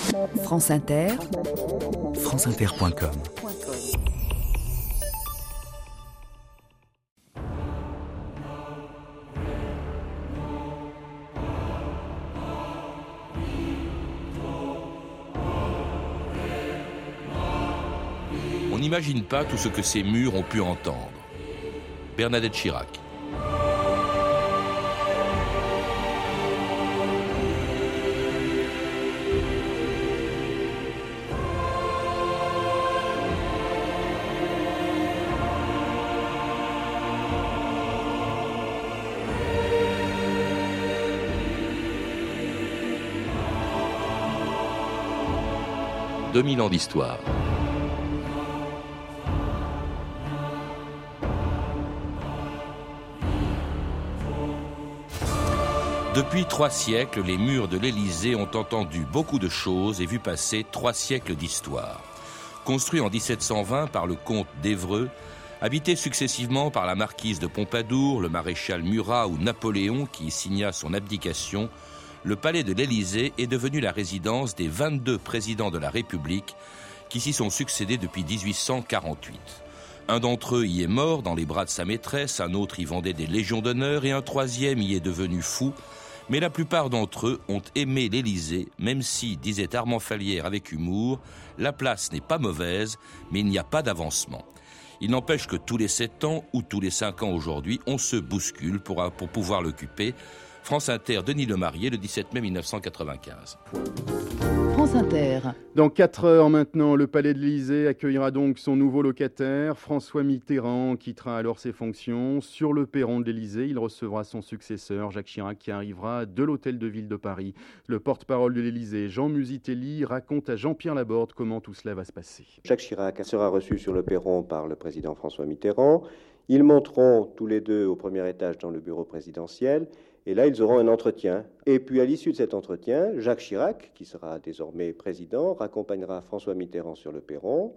France Inter, franceinter.com. On n'imagine pas tout ce que ces murs ont pu entendre. Bernadette Chirac. « 2000 ans d'histoire. Depuis 3 siècles, les murs de l'Élysée ont entendu beaucoup de choses et vu passer 3 siècles d'histoire. Construit en 1720 par le comte d'Évreux, habité successivement par la marquise de Pompadour, le maréchal Murat ou Napoléon qui y signa son abdication, le palais de l'Élysée est devenu la résidence des 22 présidents de la République qui s'y sont succédés depuis 1848. Un d'entre eux y est mort dans les bras de sa maîtresse, un autre y vendait des légions d'honneur et un troisième y est devenu fou. Mais la plupart d'entre eux ont aimé l'Élysée, même si, disait Armand Fallières avec humour, la place n'est pas mauvaise, mais il n'y a pas d'avancement. Il n'empêche que tous les 7 ans ou tous les 5 ans aujourd'hui, on se bouscule pour pouvoir l'occuper. France Inter, Denis Lemarié, le 17 mai 1995. France Inter. Dans 4 heures maintenant, le Palais de l'Élysée accueillera donc son nouveau locataire. François Mitterrand quittera alors ses fonctions. Sur le perron de l'Élysée, il recevra son successeur, Jacques Chirac, qui arrivera de l'Hôtel de Ville de Paris. Le porte-parole de l'Élysée, Jean Musitelli, raconte à Jean-Pierre Laborde comment tout cela va se passer. Jacques Chirac sera reçu sur le perron par le président François Mitterrand. Ils monteront tous les deux au premier étage dans le bureau présidentiel. Et là, ils auront un entretien. Et puis, à l'issue de cet entretien, Jacques Chirac, qui sera désormais président, raccompagnera François Mitterrand sur le perron,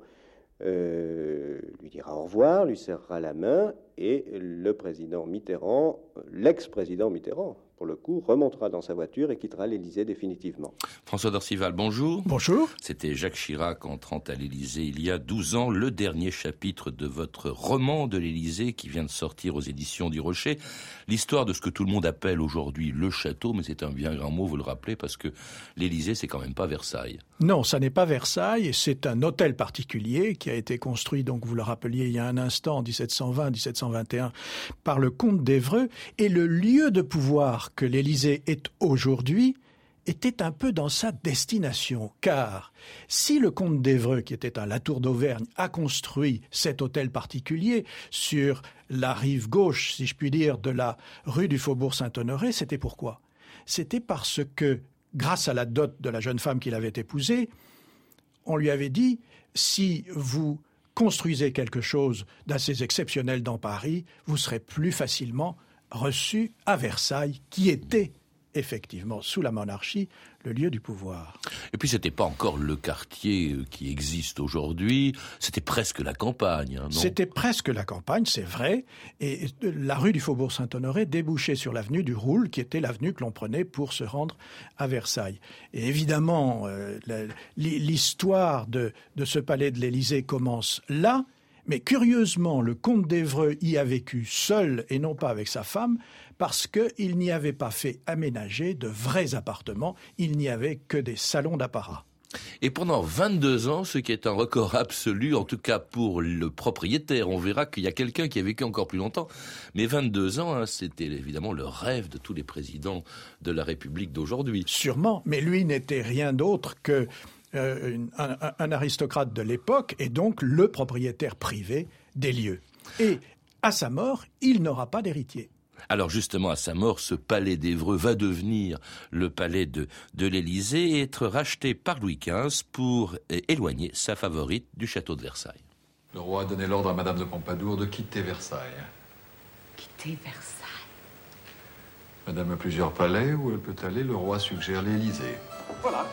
lui dira au revoir, lui serrera la main, et le président Mitterrand, l'ex-président Mitterrand, pour le coup, remontera dans sa voiture et quittera l'Élysée définitivement. François Dorcival, bonjour. Bonjour. C'était Jacques Chirac entrant à l'Élysée il y a 12 ans, le dernier chapitre de votre roman de l'Élysée qui vient de sortir aux éditions du Rocher. L'histoire de ce que tout le monde appelle aujourd'hui le château, mais c'est un bien grand mot, vous le rappelez, parce que l'Élysée, c'est quand même pas Versailles. Non, ça n'est pas Versailles, c'est un hôtel particulier qui a été construit, donc vous le rappeliez il y a un instant, en 1720-1721, par le comte d'Évreux, et le lieu de pouvoir que l'Élysée est aujourd'hui était un peu dans sa destination, car si le comte d'Évreux, qui était à la Tour d'Auvergne, a construit cet hôtel particulier sur la rive gauche, si je puis dire, de la rue du Faubourg Saint-Honoré, c'était pourquoi ? C'était parce que, grâce à la dot de la jeune femme qu'il avait épousée, on lui avait dit « si vous construisez quelque chose d'assez exceptionnel dans Paris, vous serez plus facilement reçu à Versailles, qui était effectivement, sous la monarchie, le lieu du pouvoir. » Et puis, c'était pas encore le quartier qui existe aujourd'hui, c'était presque la campagne. Non ? C'était presque la campagne, c'est vrai, et la rue du Faubourg Saint-Honoré débouchait sur l'avenue du Roule, qui était l'avenue que l'on prenait pour se rendre à Versailles. Et évidemment, l'histoire de ce palais de l'Élysée commence là, mais curieusement, le comte d'Évreux y a vécu seul et non pas avec sa femme parce qu'il n'y avait pas fait aménager de vrais appartements, il n'y avait que des salons d'apparat. Et pendant 22 ans, ce qui est un record absolu, en tout cas pour le propriétaire, on verra qu'il y a quelqu'un qui a vécu encore plus longtemps, mais 22 ans, c'était évidemment le rêve de tous les présidents de la République d'aujourd'hui. Sûrement, mais lui n'était rien d'autre que un aristocrate de l'époque et donc le propriétaire privé des lieux. Et à sa mort, il n'aura pas d'héritier. Alors justement, à sa mort, ce palais d'Évreux va devenir le palais de l'Élysée et être racheté par Louis XV pour éloigner sa favorite du château de Versailles. Le roi a donné l'ordre à Madame de Pompadour de quitter Versailles. Quitter Versailles. Madame a plusieurs palais où elle peut aller, le roi suggère l'Élysée. Voilà.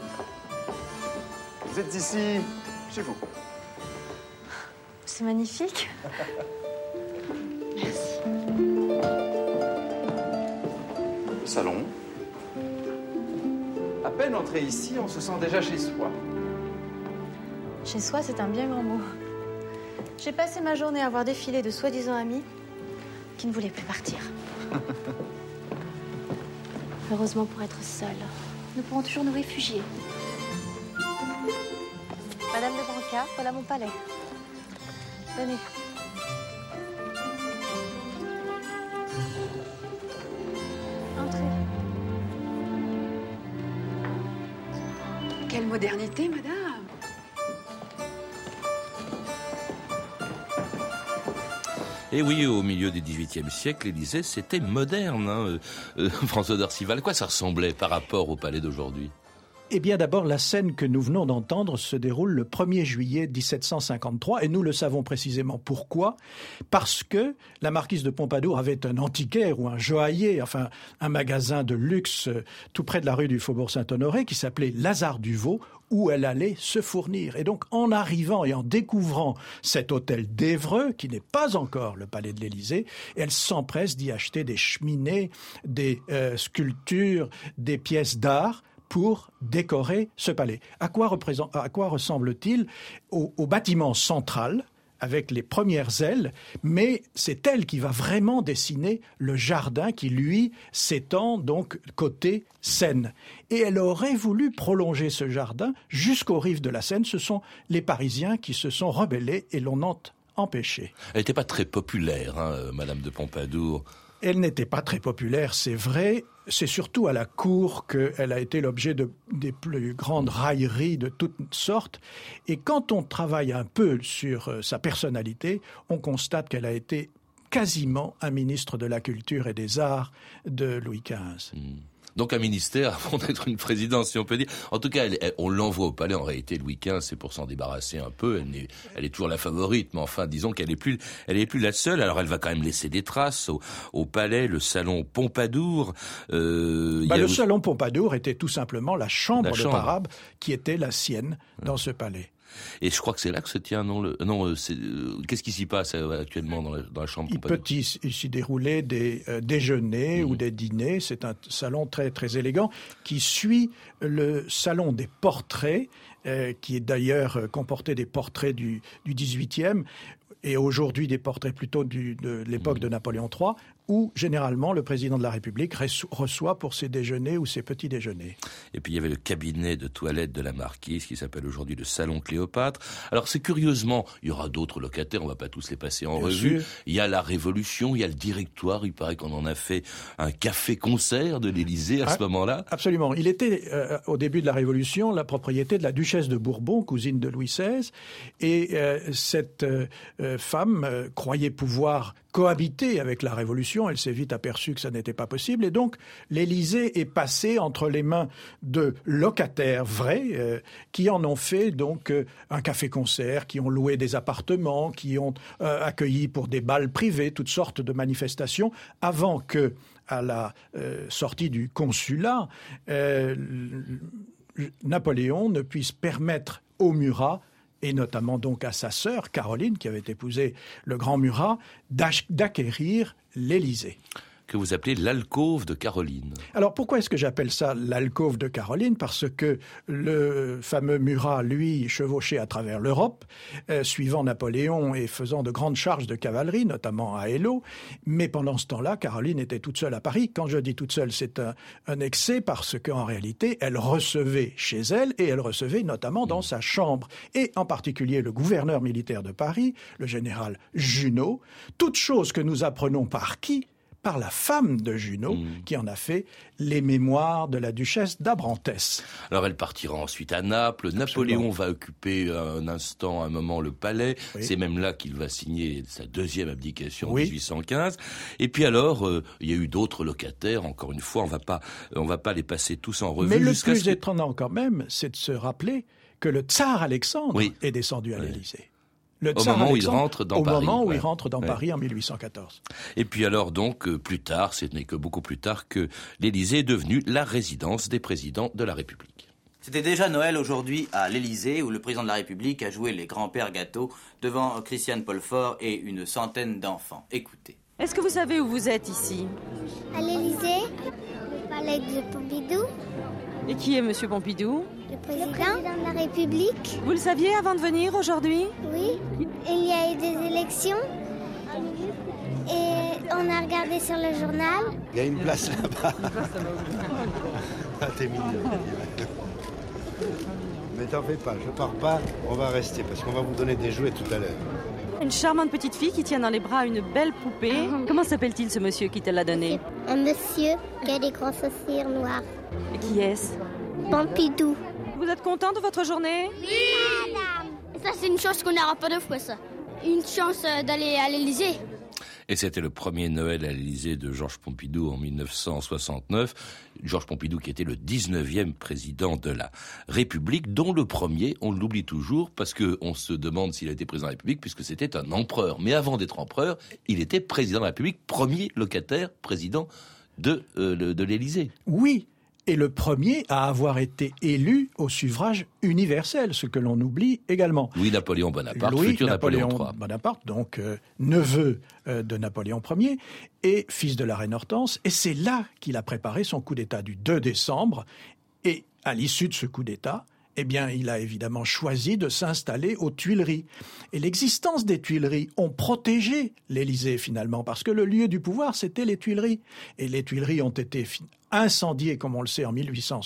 Vous êtes ici, chez vous. C'est magnifique. Merci. Le salon. À peine peine entrer ici, on se sent déjà chez soi. Chez soi, c'est un bien grand mot. J'ai passé ma journée à voir défiler de soi-disant amis qui ne voulaient plus partir. Heureusement, pour être seuls, nous pourrons toujours nous réfugier. Madame de Branca, voilà mon palais. Venez. Entrez. Quelle modernité, madame! Et oui, au milieu du XVIIIe siècle, l'Élysée, c'était moderne. François d'Orcival, à quoi ça ressemblait par rapport au palais d'aujourd'hui? Eh bien, d'abord, la scène que nous venons d'entendre se déroule le 1er juillet 1753, et nous le savons précisément pourquoi. Parce que la marquise de Pompadour avait un antiquaire ou un joaillier, enfin un magasin de luxe tout près de la rue du Faubourg Saint-Honoré qui s'appelait Lazare Duvaux, où elle allait se fournir. Et donc, en arrivant et en découvrant cet hôtel d'Évreux, qui n'est pas encore le palais de l'Élysée, elle s'empresse d'y acheter des cheminées, des sculptures, des pièces d'art pour décorer ce palais. À quoi ressemble-t-il? Au bâtiment central, avec les premières ailes, mais c'est elle qui va vraiment dessiner le jardin qui, lui, s'étend donc côté Seine. Et elle aurait voulu prolonger ce jardin jusqu'aux rives de la Seine. Ce sont les Parisiens qui se sont rebellés et l'on a empêché. Elle n'était pas très populaire, Madame de Pompadour. Elle n'était pas très populaire, c'est vrai. C'est surtout à la cour qu'elle a été l'objet des plus grandes railleries de toutes sortes. Et quand on travaille un peu sur sa personnalité, on constate qu'elle a été quasiment un ministre de la Culture et des Arts de Louis XV. Donc un ministère avant d'être une présidence, si on peut dire. En tout cas, on l'envoie au palais. En réalité, Louis XV, c'est pour s'en débarrasser un peu. Elle est toujours la favorite, mais enfin, disons qu'elle est plus la seule. Alors, elle va quand même laisser des traces au palais, le salon Pompadour. Le salon Pompadour était tout simplement la chambre de parade qui était la sienne dans ce palais. Et je crois que c'est là que se tient, qu'est-ce qui s'y passe actuellement dans la chambre Pompadour? Il peut s'y dérouler des déjeuners ou des dîners. C'est un salon très, très élégant qui suit le salon des portraits, qui est d'ailleurs comporté des portraits du 18e et aujourd'hui des portraits plutôt de l'époque de Napoléon III, où généralement le président de la République reçoit pour ses déjeuners ou ses petits déjeuners. Et puis il y avait le cabinet de toilette de la marquise qui s'appelle aujourd'hui le salon Cléopâtre. Alors c'est curieusement, il y aura d'autres locataires, on va pas tous les passer en revue. Il y a la Révolution, il y a le directoire, il paraît qu'on en a fait un café-concert de l'Élysée à ce moment-là. Absolument. Il était au début de la Révolution la propriété de la duchesse de Bourbon, cousine de Louis XVI, et cette femme croyait pouvoir cohabiter avec la Révolution. Elle s'est vite aperçue que ça n'était pas possible. Et donc, l'Élysée est passé entre les mains de locataires vrais qui en ont fait donc un café-concert, qui ont loué des appartements, qui ont accueilli pour des bals privés toutes sortes de manifestations avant que, à la sortie du consulat, Napoléon ne puisse permettre aux Murat, et notamment donc à sa sœur Caroline, qui avait épousé le grand Murat, d'acquérir l'Élysée. Que vous appelez l'alcôve de Caroline. Alors pourquoi est-ce que j'appelle ça l'alcôve de Caroline? Parce que le fameux Murat, lui, chevauchait à travers l'Europe, suivant Napoléon et faisant de grandes charges de cavalerie, notamment à Eylau. Mais pendant ce temps-là, Caroline était toute seule à Paris. Quand je dis toute seule, c'est un excès parce qu'en réalité, elle recevait chez elle et elle recevait notamment dans sa chambre. Et en particulier le gouverneur militaire de Paris, le général Junot. Toute chose que nous apprenons par qui? Par la femme de Junot, qui en a fait les mémoires de la duchesse d'Abrantès. Alors elle partira ensuite à Naples. Napoléon va occuper un moment le palais. Oui. C'est même là qu'il va signer sa deuxième abdication en 1815. Et puis alors, il y a eu d'autres locataires. Encore une fois, on va pas les passer tous en revue. Mais le plus étonnant quand même, c'est de se rappeler que le tsar Alexandre est descendu à l'Élysée. Au moment où il rentre dans Paris en 1814. Et puis alors donc, plus tard, ce n'est que beaucoup plus tard que l'Élysée est devenue la résidence des présidents de la République. C'était déjà Noël aujourd'hui à l'Élysée, où le président de la République a joué les grands-pères gâteaux devant Christiane Paulfort et une centaine d'enfants. Écoutez. Est-ce que vous savez où vous êtes ici? À l'Élysée, au palais de Pompidou. Et qui est Monsieur Pompidou? Le président de la République. Vous le saviez avant de venir aujourd'hui? Oui. Il y a eu des élections. Et on a regardé sur le journal. Il y a une place là-bas. Ah, t'es mignon. Mais t'en fais pas, je pars pas, on va rester parce qu'on va vous donner des jouets tout à l'heure. Une charmante petite fille qui tient dans les bras une belle poupée. Comment s'appelle-t-il ce monsieur qui te l'a donné? Un monsieur qui a des grands sourcils noirs. Et qui est-ce? Pompidou. Vous êtes content de votre journée? Oui, madame. Ça, c'est une chance qu'on n'aura pas deux fois, ça. Une chance d'aller à l'Élysée. Et c'était le premier Noël à l'Élysée de Georges Pompidou en 1969. Georges Pompidou qui était le 19e président de la République, dont le premier, on l'oublie toujours, parce qu'on se demande s'il a été président de la République, puisque c'était un empereur. Mais avant d'être empereur, il était président de la République, premier locataire président de l'Élysée. Oui. Et le premier à avoir été élu au suffrage universel, ce que l'on oublie également. Louis-Napoléon Bonaparte, futur Napoléon III. Bonaparte, donc neveu de Napoléon Ier et fils de la reine Hortense. Et c'est là qu'il a préparé son coup d'État du 2 décembre. Et à l'issue de ce coup d'État, eh bien, il a évidemment choisi de s'installer aux Tuileries. Et l'existence des Tuileries ont protégé l'Élysée finalement, parce que le lieu du pouvoir, c'était les Tuileries. Et les Tuileries ont été incendiées, comme on le sait, en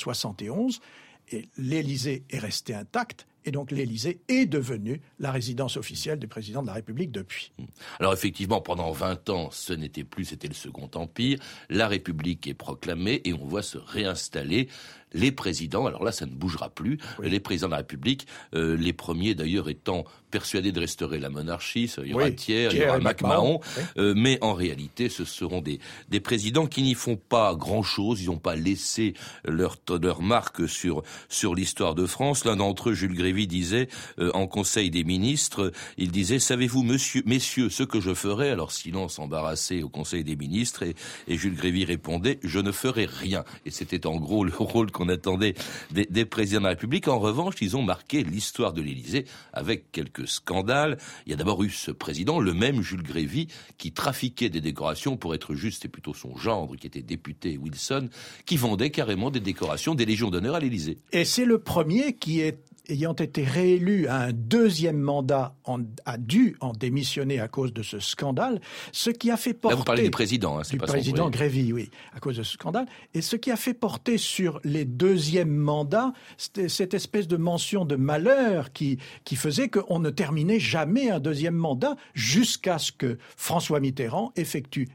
1871, et l'Élysée est resté intact. Et donc l'Élysée est devenue la résidence officielle du président de la République depuis. Alors effectivement, pendant 20 ans, ce n'était plus, c'était le Second Empire. La République est proclamée et on voit se réinstaller les présidents. Alors là, ça ne bougera plus. Oui. Les présidents de la République, les premiers d'ailleurs étant persuadés de restaurer la monarchie. Il y aura Thiers, il y aura MacMahon. Oui. Mais en réalité, ce seront des présidents qui n'y font pas grand-chose. Ils n'ont pas laissé leur marque sur l'histoire de France. L'un d'entre eux, Jules Grévy, disait en Conseil des ministres, il disait « Savez-vous, messieurs, ce que je ferai ?» Alors silence embarrassé au Conseil des ministres et Jules Grévy répondait « Je ne ferai rien ». Et c'était en gros le rôle qu'on attendait des présidents de la République. En revanche, ils ont marqué l'histoire de l'Élysée avec quelques scandales. Il y a d'abord eu ce président, le même Jules Grévy, qui trafiquait des décorations, pour être juste, c'est plutôt son gendre qui était député, Wilson, qui vendait carrément des décorations, des légions d'honneur à l'Élysée. Et c'est le premier qui ayant été réélu à un deuxième mandat, a dû en démissionner à cause de ce scandale, ce qui a fait porter... Là, vous parlez du président, c'est du pas président son Grévy, oui, à cause de ce scandale. Et ce qui a fait porter sur les deuxièmes mandats, c'était cette espèce de mention de malheur qui faisait qu'on ne terminait jamais un deuxième mandat jusqu'à ce que François Mitterrand effectue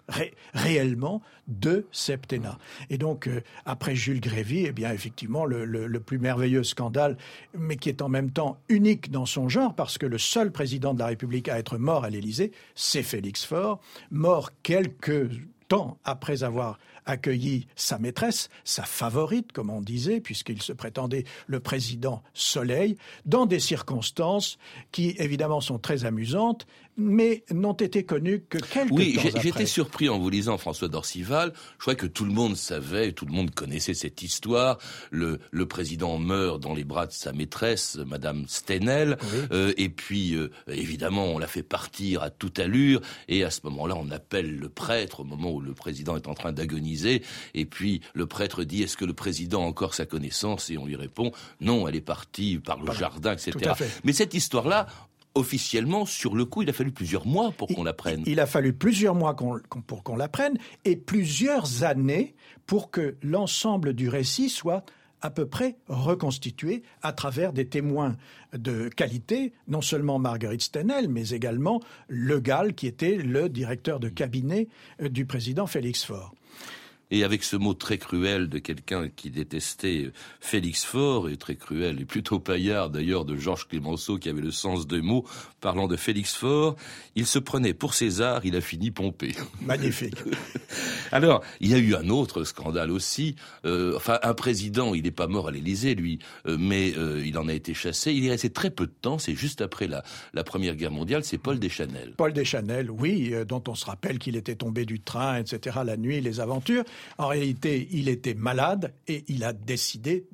réellement 2 septennats. Et donc, après Jules Grévy, eh bien, effectivement, le plus merveilleux scandale, mais qui est en même temps unique dans son genre, parce que le seul président de la République à être mort à l'Élysée, c'est Félix Faure, mort quelques temps après avoir accueilli sa maîtresse, sa favorite, comme on disait, puisqu'il se prétendait le président Soleil, dans des circonstances qui, évidemment, sont très amusantes, mais n'ont été connues que quelques temps après. Oui, j'étais surpris en vous lisant François d'Orcival. Je croyais que tout le monde savait, tout le monde connaissait cette histoire. Le président meurt dans les bras de sa maîtresse, Madame Stenel, oui. Et puis, évidemment, on l'a fait partir à toute allure, et à ce moment-là, on appelle le prêtre, au moment où le président est en train d'agoniser, et puis le prêtre dit « Est-ce que le président a encore sa connaissance ?» Et on lui répond « Non, elle est partie par le jardin, etc. » Mais cette histoire-là, officiellement, sur le coup, il a fallu plusieurs mois pour qu'on l'apprenne. Il a fallu plusieurs mois pour qu'on l'apprenne, et plusieurs années pour que l'ensemble du récit soit à peu près reconstitué à travers des témoins de qualité, non seulement Marguerite Stenel, mais également Le Gall, qui était le directeur de cabinet du président Félix Faure. Et avec ce mot très cruel de quelqu'un qui détestait Félix Faure, et très cruel, et plutôt paillard d'ailleurs, de Georges Clemenceau, qui avait le sens des mots, parlant de Félix Faure, il se prenait pour César, il a fini pompé. Magnifique. Alors, il y a eu un autre scandale aussi, un président, il n'est pas mort à l'Élysée, lui, mais il en a été chassé, il est resté très peu de temps, c'est juste après la Première Guerre mondiale, c'est Paul Deschanel. Paul Deschanel, oui, dont on se rappelle qu'il était tombé du train, etc., la nuit, les aventures. En réalité, il était malade et il a décidé de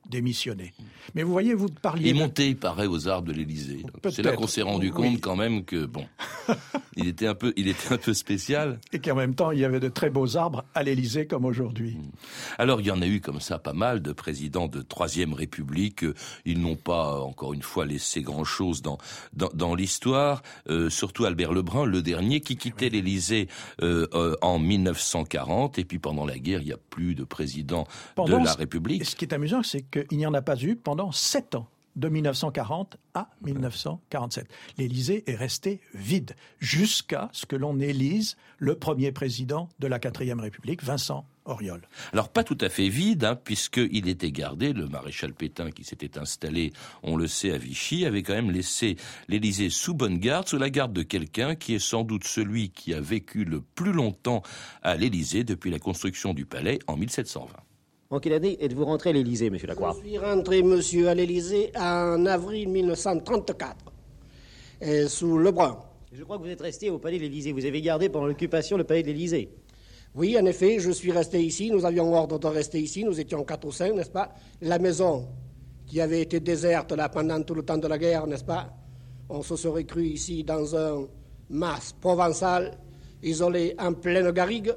démissionner. Mais vous voyez, vous parliez... Il montait, il paraît, aux arbres de l'Élysée. C'est là qu'on s'est rendu compte quand même que, bon, il était un peu spécial. Et qu'en même temps, il y avait de très beaux arbres à l'Élysée comme aujourd'hui. Alors, il y en a eu comme ça pas mal de présidents de Troisième République. Ils n'ont pas, encore une fois, laissé grand-chose dans l'histoire. Surtout Albert Lebrun, le dernier, qui quittait l'Élysée en 1940. Et puis, pendant la guerre, il n'y a plus de président de la République. Ce qui est amusant, c'est qu'il n'y en a pas eu pendant 7 ans. De 1940 à 1947. L'Élysée est resté vide jusqu'à ce que l'on élise le premier président de la 4e République, Vincent Auriol. Alors pas tout à fait vide, puisqu'il était gardé, le maréchal Pétain qui s'était installé, on le sait, à Vichy, avait quand même laissé l'Élysée sous bonne garde, sous la garde de quelqu'un qui est sans doute celui qui a vécu le plus longtemps à l'Élysée depuis la construction du palais en 1720. En quelle année êtes-vous rentré à l'Élysée, monsieur Lacroix? Je suis rentré, monsieur, à l'Élysée en avril 1934, sous Lebrun. Je crois que vous êtes resté au palais de l'Élysée. Vous avez gardé pendant l'occupation le palais de l'Élysée. Oui, en effet, je suis resté ici. Nous avions ordre de rester ici. Nous étions 4 ou 5, n'est-ce pas? La maison qui avait été déserte là pendant tout le temps de la guerre, n'est-ce pas? On se serait cru ici dans un mas provençal, isolé en pleine garrigue.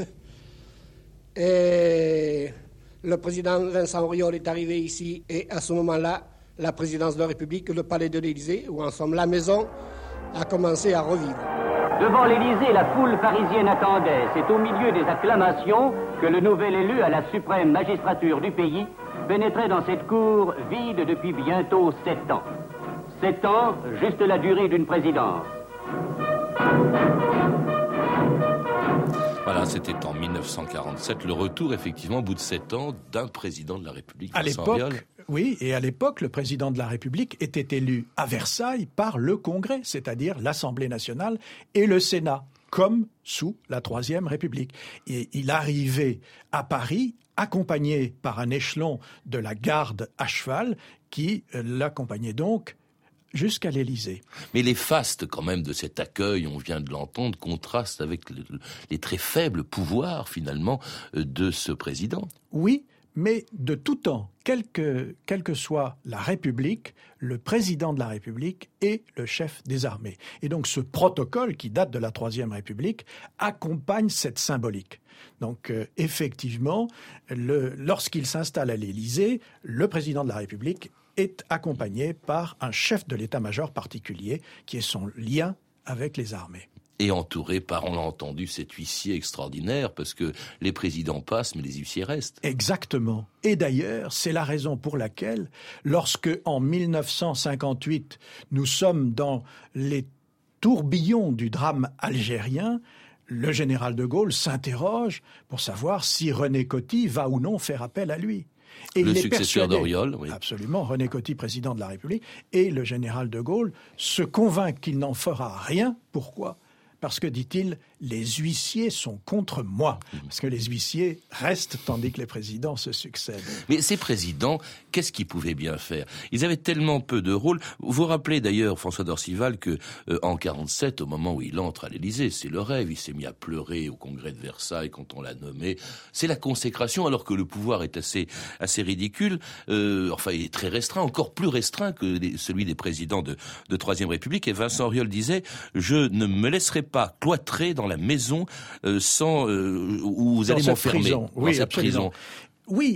Et le président Vincent Auriol est arrivé ici, et à ce moment-là, la présidence de la République, le palais de l'Élysée, où en somme la maison, a commencé à revivre. Devant l'Élysée, la foule parisienne attendait. C'est au milieu des acclamations que le nouvel élu à la suprême magistrature du pays pénétrait dans cette cour vide depuis bientôt 7 ans. 7 ans, juste la durée d'une présidence. Voilà, c'était en 1947, le retour, effectivement, au bout de 7 ans, d'un président de la République, Vincent Auriol. Oui, et à l'époque, le président de la République était élu à Versailles par le Congrès, c'est-à-dire l'Assemblée nationale et le Sénat, comme sous la Troisième République. Et il arrivait à Paris, accompagné par un échelon de la garde à cheval, qui l'accompagnait donc jusqu'à l'Élysée. Mais les fastes, quand même, de cet accueil, on vient de l'entendre, contrastent avec les très faibles pouvoirs, finalement, de ce président. Oui, mais de tout temps, quelle que soit la République, le président de la République est le chef des armées. Et donc ce protocole, qui date de la Troisième République, accompagne cette symbolique. Donc effectivement, lorsqu'il s'installe à l'Élysée, le président de la République est accompagné par un chef de l'état-major particulier qui est son lien avec les armées. Et entouré par, on l'a entendu, cet huissier extraordinaire, parce que les présidents passent, mais les huissiers restent. Exactement. Et d'ailleurs, c'est la raison pour laquelle, lorsque, en 1958, nous sommes dans les tourbillons du drame algérien, le général de Gaulle s'interroge pour savoir si René Coty va ou non faire appel à lui. Et le successeur d'Auriol, oui. Absolument, René Coty, président de la République, et le général de Gaulle se convainc qu'il n'en fera rien. Pourquoi ? Parce que, dit-il, les huissiers sont contre moi. Parce que les huissiers restent tandis que les présidents se succèdent. Mais ces présidents, qu'est-ce qu'ils pouvaient bien faire ? Ils avaient tellement peu de rôle. Vous vous rappelez d'ailleurs, François d'Orcival, que en 47, au moment où il entre à l'Élysée, c'est le rêve. Il s'est mis à pleurer au congrès de Versailles quand on l'a nommé. C'est la consécration, alors que le pouvoir est assez ridicule. Enfin, il est très restreint, encore plus restreint que celui des présidents de Troisième République. Et Vincent Auriol disait « Je ne me laisserai pas cloîtré dans la maison où vous allez m'enfermer. » Oui, cette prison. Oui,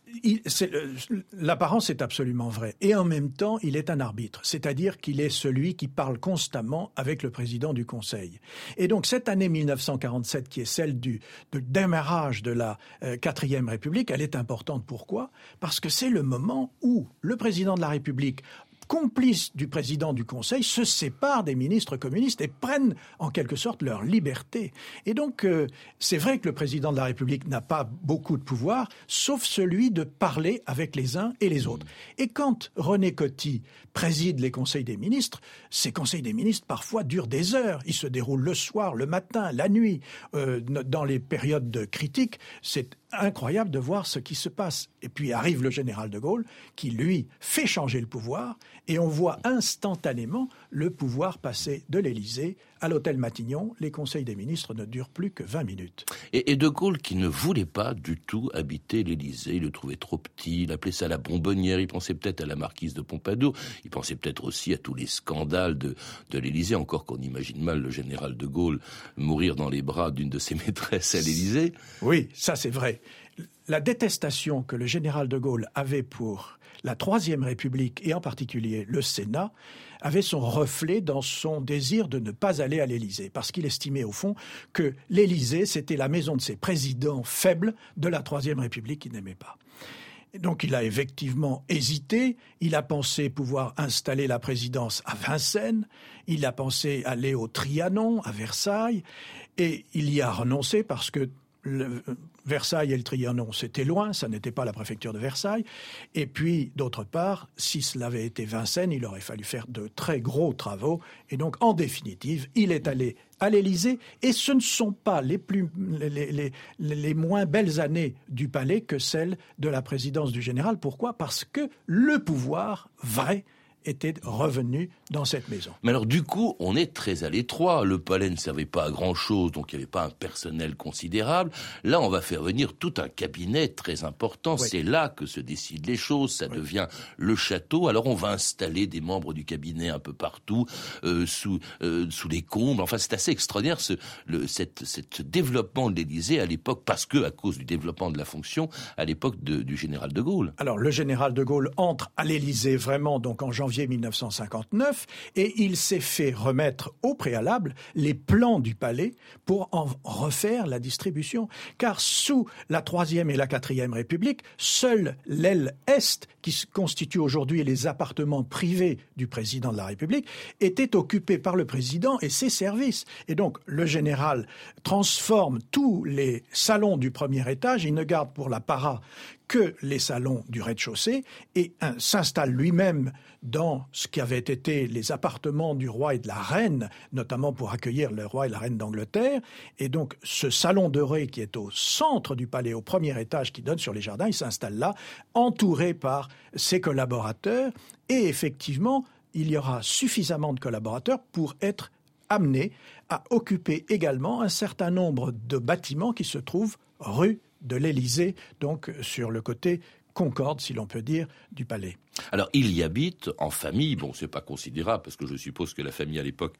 l'apparence est absolument vraie. Et en même temps, il est un arbitre. C'est-à-dire qu'il est celui qui parle constamment avec le président du Conseil. Et donc, cette année 1947, qui est celle du démarrage de la 4e République, elle est importante. Pourquoi ? Parce que c'est le moment où le président de la République, complices du président du Conseil, se séparent des ministres communistes et prennent en quelque sorte leur liberté. Et donc, c'est vrai que le président de la République n'a pas beaucoup de pouvoir, sauf celui de parler avec les uns et les autres. Et quand René Coty préside les conseils des ministres, ces conseils des ministres parfois durent des heures. Ils se déroulent le soir, le matin, la nuit. Dans les périodes de critique, c'est incroyable de voir ce qui se passe. Et puis arrive le général de Gaulle qui, lui, fait changer le pouvoir et on voit instantanément le pouvoir passer de l'Élysée à l'hôtel Matignon. Les conseils des ministres ne durent plus que 20 minutes. Et de Gaulle qui ne voulait pas du tout habiter l'Élysée, il le trouvait trop petit, il appelait ça la bonbonnière, il pensait peut-être à la marquise de Pompadour, il pensait peut-être aussi à tous les scandales de l'Élysée, encore qu'on imagine mal le général de Gaulle mourir dans les bras d'une de ses maîtresses à l'Élysée. Oui, ça c'est vrai. La détestation que le général de Gaulle avait pour la Troisième République, et en particulier le Sénat, avait son reflet dans son désir de ne pas aller à l'Élysée, parce qu'il estimait au fond que l'Élysée, c'était la maison de ces présidents faibles de la Troisième République qu'il n'aimait pas. Et donc il a effectivement hésité, il a pensé pouvoir installer la présidence à Vincennes, il a pensé aller au Trianon, à Versailles, et il y a renoncé parce que Versailles et le Trianon, c'était loin, ça n'était pas la préfecture de Versailles. Et puis, d'autre part, si cela avait été Vincennes, il aurait fallu faire de très gros travaux. Et donc, en définitive, il est allé à l'Élysée. Et ce ne sont pas les moins belles années du palais que celles de la présidence du général. Pourquoi ? Parce que le pouvoir vrai était revenu dans cette maison. Mais alors du coup, on est très à l'étroit. Le palais ne servait pas à grand-chose, donc il n'y avait pas un personnel considérable. Là, on va faire venir tout un cabinet très important. Oui. C'est là que se décident les choses. Ça devient le château. Alors on va installer des membres du cabinet un peu partout, sous les combles. Enfin, c'est assez extraordinaire ce développement de l'Élysée à l'époque, parce que à cause du développement de la fonction à l'époque du général de Gaulle. Alors le général de Gaulle entre à l'Élysée vraiment donc en janvier 1959 et il s'est fait remettre au préalable les plans du palais pour en refaire la distribution. Car sous la Troisième et la Quatrième République, seule l'aile Est, qui constitue aujourd'hui les appartements privés du président de la République, était occupée par le président et ses services. Et donc le général transforme tous les salons du premier étage, il ne garde pour la para que les salons du rez-de-chaussée et s'installe lui-même dans ce qui avait été les appartements du roi et de la reine, notamment pour accueillir le roi et la reine d'Angleterre. Et donc ce salon doré qui est au centre du palais, au premier étage, qui donne sur les jardins, il s'installe là, entouré par ses collaborateurs. Et effectivement, il y aura suffisamment de collaborateurs pour être amenés à occuper également un certain nombre de bâtiments qui se trouvent rue de l'Élysée, donc sur le côté Concorde, si l'on peut dire, du palais. Alors, il y habite en famille. Bon, c'est pas considérable, parce que je suppose que la famille à l'époque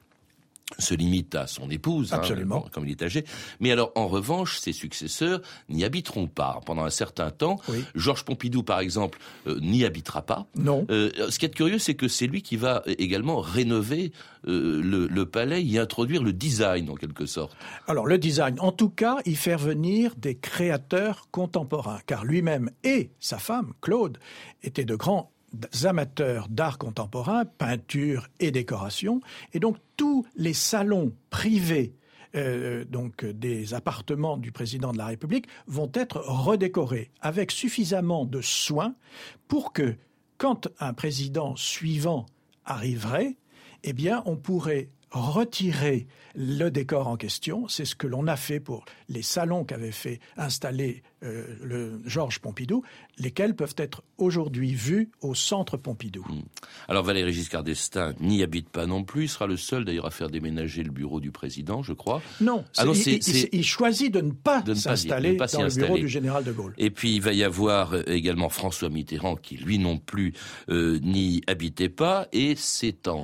se limite à son épouse, absolument, comme il est âgé. Mais alors, en revanche, ses successeurs n'y habiteront pas pendant un certain temps. Oui. Georges Pompidou, par exemple, n'y habitera pas. Non. Ce qui est curieux, c'est que c'est lui qui va également rénover le palais, y introduire le design, en quelque sorte. Alors, le design, en tout cas, y faire venir des créateurs contemporains, car lui-même et sa femme, Claude, étaient de grands amateurs d'art contemporain, peinture et décoration, et donc tous les salons privés donc des appartements du président de la République vont être redécorés avec suffisamment de soin pour que quand un président suivant arriverait, eh bien on pourrait retirer le décor en question. C'est ce que l'on a fait pour les salons qu'avait fait installer le Georges Pompidou, lesquels peuvent être aujourd'hui vus au centre Pompidou. Alors Valéry Giscard d'Estaing n'y habite pas non plus. Il sera le seul d'ailleurs à faire déménager le bureau du président, je crois. Non, il choisit de ne pas s'installer dans le bureau du général de Gaulle. Et puis il va y avoir également François Mitterrand qui lui non plus n'y habitait pas. Et c'est en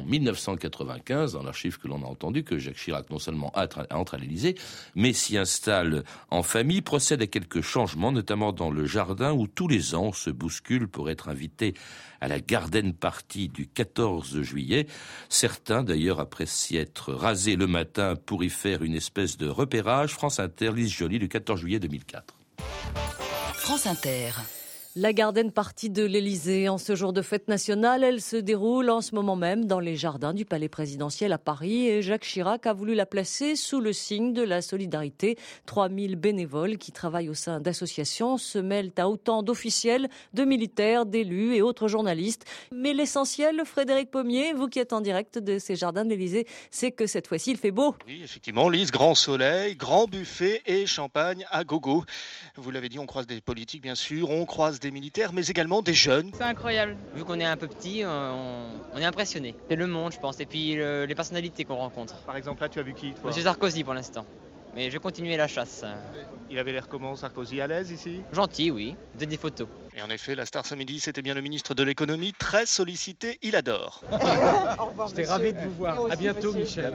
1995, dans l'archive que l'on a entendu, que Jacques Chirac non seulement entre à l'Élysée, mais s'y installe en famille, procède à quelques changements, notamment dans le jardin où tous les ans on se bouscule pour être invité à la Garden Party du 14 juillet. Certains d'ailleurs après s'y être rasés le matin pour y faire une espèce de repérage. France Inter, Lise Joly, le 14 juillet 2004. France Inter. La garden party de l'Élysée en ce jour de fête nationale, elle se déroule en ce moment même dans les jardins du palais présidentiel à Paris et Jacques Chirac a voulu la placer sous le signe de la solidarité. 3000 bénévoles qui travaillent au sein d'associations se mêlent à autant d'officiels, de militaires, d'élus et autres journalistes. Mais l'essentiel, Frédéric Pommier, vous qui êtes en direct de ces jardins de l'Élysée, c'est que cette fois-ci il fait beau. Oui, effectivement, Lise, grand soleil, grand buffet et champagne à gogo. Vous l'avez dit, on croise des politiques bien sûr, on croise des militaires, mais également des jeunes. C'est incroyable. Vu qu'on est un peu petit, on est impressionné. C'est le monde, je pense, et puis les personnalités qu'on rencontre. Par exemple, là, tu as vu qui, toi ? Monsieur Sarkozy pour l'instant. Mais je vais continuer la chasse. Il avait l'air comment, Sarkozy, à l'aise ici ? Gentil, oui. Des photos. Et en effet, la star ce midi, c'était bien le ministre de l'économie, très sollicité, il adore. J'étais ravi de vous voir. À bientôt, Michel.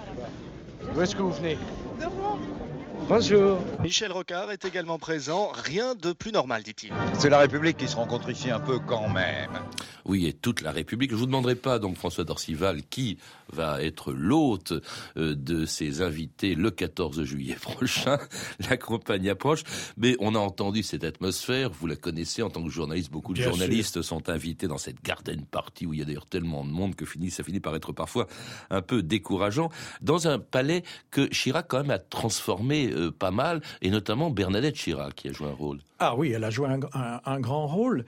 Où est-ce que vous venez ? Bonjour. Michel Rocard est également présent. Rien de plus normal, dit-il. C'est la République qui se rencontre ici un peu quand même. Oui, et toute la République. Je vous demanderai pas, donc, François d'Orcival, qui va être l'hôte de ses invités le 14 juillet prochain. La campagne approche. Mais on a entendu cette atmosphère. Vous la connaissez en tant que journaliste. Beaucoup de Bien journalistes sûr. sont invités dans cette garden party où il y a d'ailleurs tellement de monde que ça finit par être parfois un peu décourageant. Dans un palais que Chirac, quand même, a transformé pas mal, et notamment Bernadette Chirac qui a joué un rôle. Ah oui, elle a joué un grand rôle,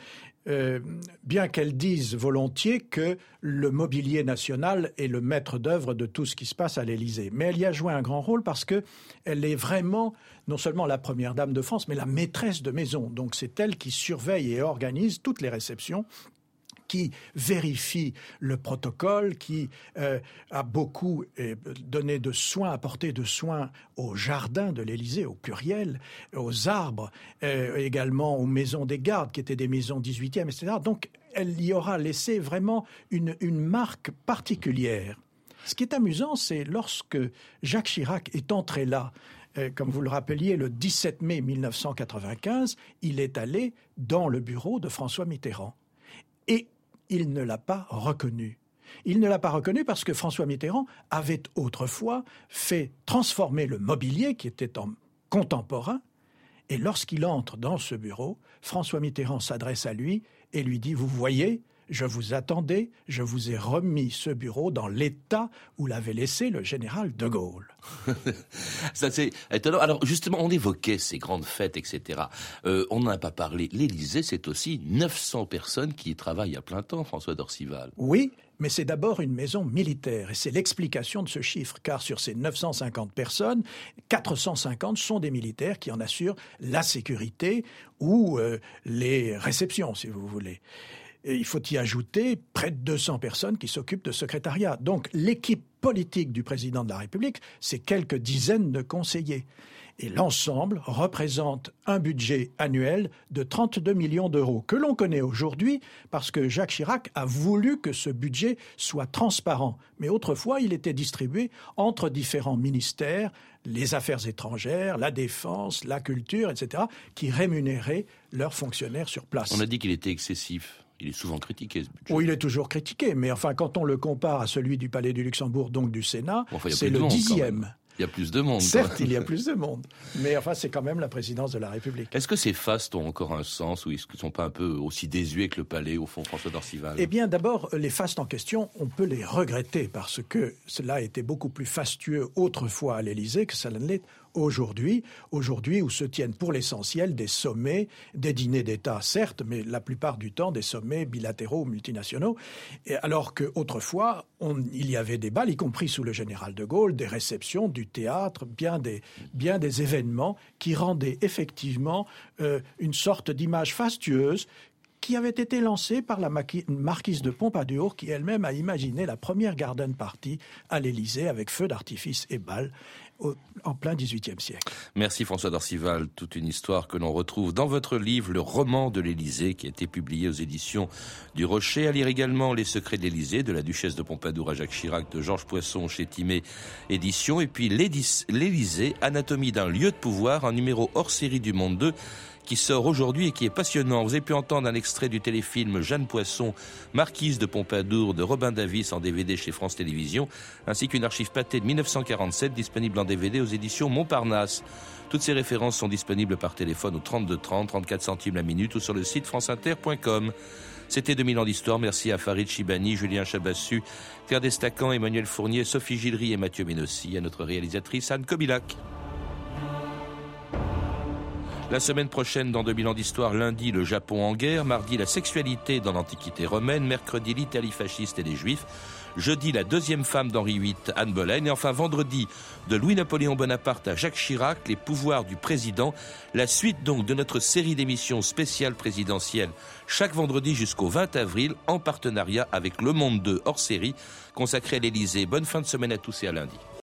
bien qu'elle dise volontiers que le mobilier national est le maître d'œuvre de tout ce qui se passe à l'Élysée. Mais elle y a joué un grand rôle parce que elle est vraiment non seulement la première dame de France, mais la maîtresse de maison. Donc c'est elle qui surveille et organise toutes les réceptions, qui vérifie le protocole, qui a beaucoup donné de soins, apporté de soins aux jardins de l'Élysée, au pluriel, aux arbres, également aux maisons des gardes, qui étaient des maisons 18e, etc. Donc, elle y aura laissé vraiment une marque particulière. Ce qui est amusant, c'est lorsque Jacques Chirac est entré là, comme vous le rappeliez, le 17 mai 1995, il est allé dans le bureau de François Mitterrand. Et il ne l'a pas reconnu. Il ne l'a pas reconnu parce que François Mitterrand avait autrefois fait transformer le mobilier qui était en contemporain. Et lorsqu'il entre dans ce bureau, François Mitterrand s'adresse à lui et lui dit « Vous voyez, je vous attendais, je vous ai remis ce bureau dans l'état où l'avait laissé le général de Gaulle. » Ça, c'est étonnant. Alors, justement, on évoquait ces grandes fêtes, etc. On n'en a pas parlé. L'Élysée, c'est aussi 900 personnes qui y travaillent à plein temps, François d'Orcival. Oui, mais c'est d'abord une maison militaire. Et c'est l'explication de ce chiffre. Car sur ces 950 personnes, 450 sont des militaires qui en assurent la sécurité ou les réceptions, si vous voulez. Et il faut y ajouter près de 200 personnes qui s'occupent de secrétariat. Donc l'équipe politique du président de la République, c'est quelques dizaines de conseillers. Et l'ensemble représente un budget annuel de 32 millions d'euros, que l'on connaît aujourd'hui parce que Jacques Chirac a voulu que ce budget soit transparent. Mais autrefois, il était distribué entre différents ministères, les affaires étrangères, la défense, la culture, etc., qui rémunéraient leurs fonctionnaires sur place. On a dit qu'il était excessif. Il est souvent critiqué, ce budget. Oui, il est toujours critiqué, mais enfin, quand on le compare à celui du Palais du Luxembourg, donc du Sénat, c'est le 10e. Il y a plus de monde. Certes, il y a plus de monde. Mais enfin, c'est quand même la présidence de la République. Est-ce que ces fastes ont encore un sens ou est-ce qu'ils ne sont pas un peu aussi désuets que le palais, au fond, François d'Orcival ? Eh bien, d'abord, les fastes en question, on peut les regretter parce que cela était beaucoup plus fastueux autrefois à l'Élysée que ça ne l'est aujourd'hui, où se tiennent pour l'essentiel des sommets, des dîners d'État, certes, mais la plupart du temps des sommets bilatéraux ou multinationaux, et alors qu'autrefois, il y avait des bals, y compris sous le général de Gaulle, des réceptions, du théâtre, bien des événements qui rendaient effectivement une sorte d'image fastueuse qui avait été lancée par la marquise de Pompadour, qui elle-même a imaginé la première garden party à l'Élysée avec feux d'artifice et balles en plein XVIIIe siècle. Merci François d'Orcival. Toute une histoire que l'on retrouve dans votre livre, Le roman de l'Élysée, qui a été publié aux éditions du Rocher. À lire également Les secrets de l'Élysée, de la duchesse de Pompadour à Jacques Chirac, de Georges Poisson chez Timé Éditions. Et puis l'Élysée, anatomie d'un lieu de pouvoir, un numéro hors série du Monde 2, qui sort aujourd'hui et qui est passionnant. Vous avez pu entendre un extrait du téléfilm Jeanne Poisson, Marquise de Pompadour de Robin Davis en DVD chez France Télévisions, ainsi qu'une archive pâtée de 1947 disponible en DVD aux éditions Montparnasse. Toutes ces références sont disponibles par téléphone au 32 30, 34 centimes la minute ou sur le site franceinter.com. C'était 2000 ans d'histoire. Merci à Farid Chibani, Julien Chabassu, Claire Destacan, Emmanuel Fournier, Sophie Gilry et Mathieu Ménossi, à notre réalisatrice Anne Kobilac. La semaine prochaine, dans 2000 ans d'histoire, lundi, le Japon en guerre, mardi, la sexualité dans l'Antiquité romaine, mercredi, l'Italie fasciste et les Juifs, jeudi, la deuxième femme d'Henri VIII, Anne Boleyn, et enfin vendredi, de Louis-Napoléon Bonaparte à Jacques Chirac, les pouvoirs du président, la suite donc de notre série d'émissions spéciales présidentielles, chaque vendredi jusqu'au 20 avril, en partenariat avec Le Monde 2 hors série, consacré à l'Élysée. Bonne fin de semaine à tous et à lundi.